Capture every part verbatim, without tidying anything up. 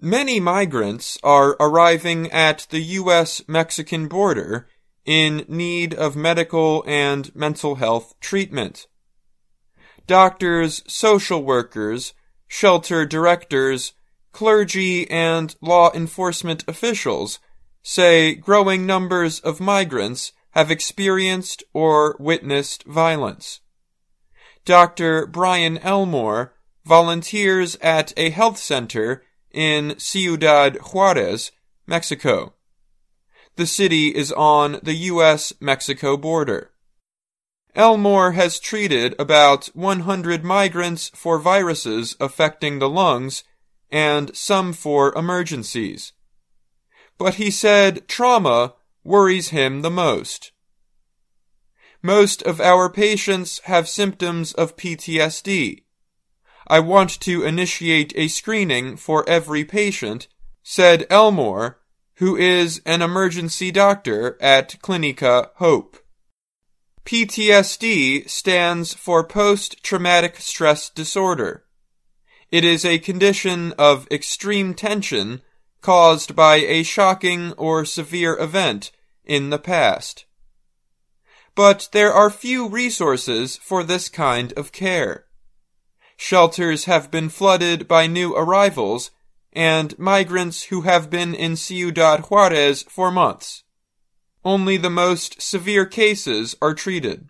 Many migrants are arriving at the U S Mexican border in need of medical and mental health treatment. Doctors, social workers, shelter directors, clergy, and law enforcement officials say growing numbers of migrants have experienced or witnessed violence. Doctor Brian Elmore volunteers at a health center in Ciudad Juarez, Mexico. The city is on the U S Mexico border. Elmore has treated about one hundred migrants for viruses affecting the lungs and some for emergencies. But he said trauma worries him the most. Most of our patients have symptoms of P T S D. I want to initiate a screening for every patient, said Elmore, who is an emergency doctor at Clinica Hope. P T S D stands for post-traumatic stress disorder. It is a condition of extreme tension caused by a shocking or severe event in the past. But there are few resources for this kind of care. Shelters have been flooded by new arrivals and migrants who have been in Ciudad Juarez for months. Only the most severe cases are treated.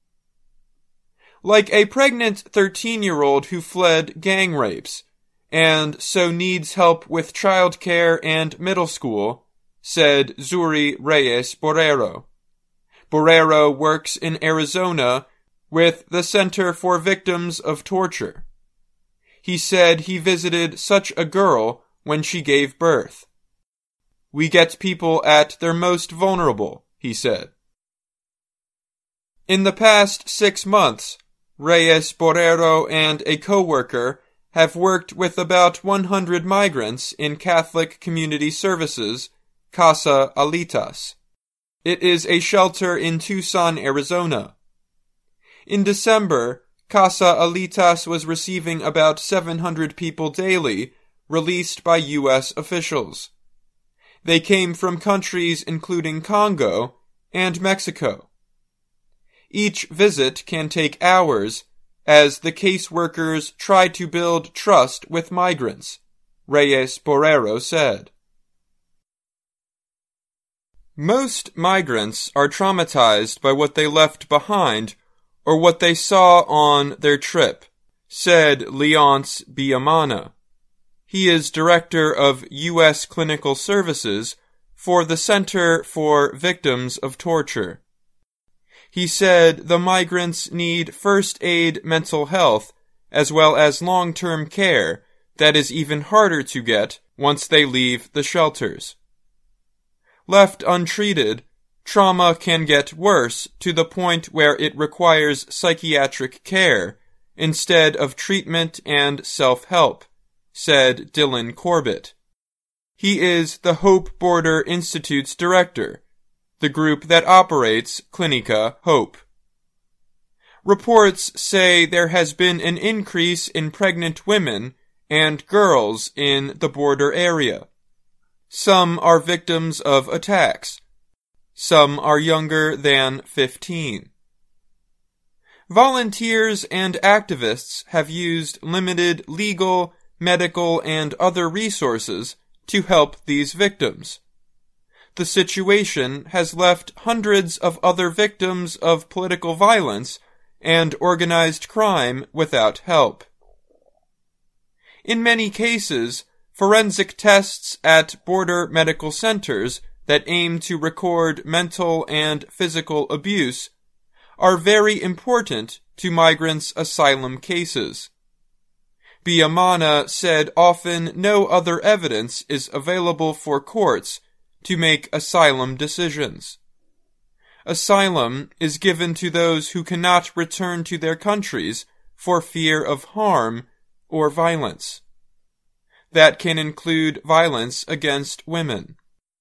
Like a pregnant thirteen-year-old who fled gang rapes, and so needs help with childcare and middle school, said Zuri Reyes Borrero. Borrero works in Arizona with the Center for Victims of Torture. He said he visited such a girl when she gave birth. We get people at their most vulnerable, he said. In the past six months, Reyes Borrero and a co-worker have worked with about one hundred migrants in Catholic Community Services, Casa Alitas. It is a shelter in Tucson, Arizona. In December, Casa Alitas was receiving about seven hundred people daily, released by U S officials. They came from countries including Congo and Mexico. Each visit can take hours as the caseworkers try to build trust with migrants, Reyes Borrero said. Most migrants are traumatized by what they left behind or what they saw on their trip, said Leonce Biamana. He is director of U S Clinical Services for the Center for Victims of Torture. He said the migrants need first aid mental health as well as long-term care that is even harder to get once they leave the shelters. Left untreated, trauma can get worse to the point where it requires psychiatric care instead of treatment and self-help, said Dylan Corbett. He is the Hope Border Institute's director, the group that operates Clinica Hope. Reports say there has been an increase in pregnant women and girls in the border area. Some are victims of attacks. Some are younger than fifteen. Volunteers and activists have used limited legal, medical, and other resources to help these victims. The situation has left hundreds of other victims of political violence and organized crime without help. In many cases, forensic tests at border medical centers that aim to record mental and physical abuse are very important to migrants' asylum cases. Biamana said often no other evidence is available for courts to make asylum decisions. Asylum is given to those who cannot return to their countries for fear of harm or violence. That can include violence against women.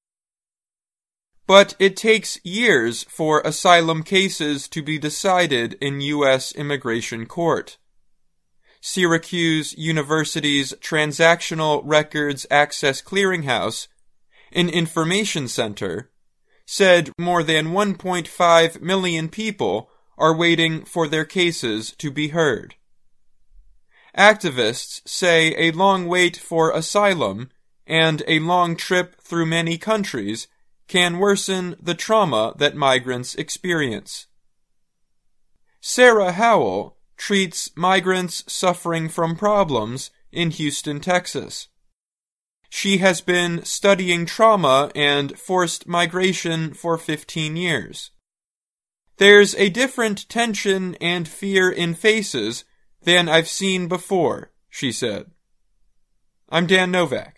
But it takes years for asylum cases to be decided in U S immigration court. Syracuse University's Transactional Records Access Clearinghouse, an information center, said more than one point five million people are waiting for their cases to be heard. Activists say a long wait for asylum and a long trip through many countries can worsen the trauma that migrants experience. Sarah Howell treats migrants suffering from problems in Houston, Texas. She has been studying trauma and forced migration for fifteen years. There's a different tension and fear in faces than I've seen before, she said. I'm Dan Novak.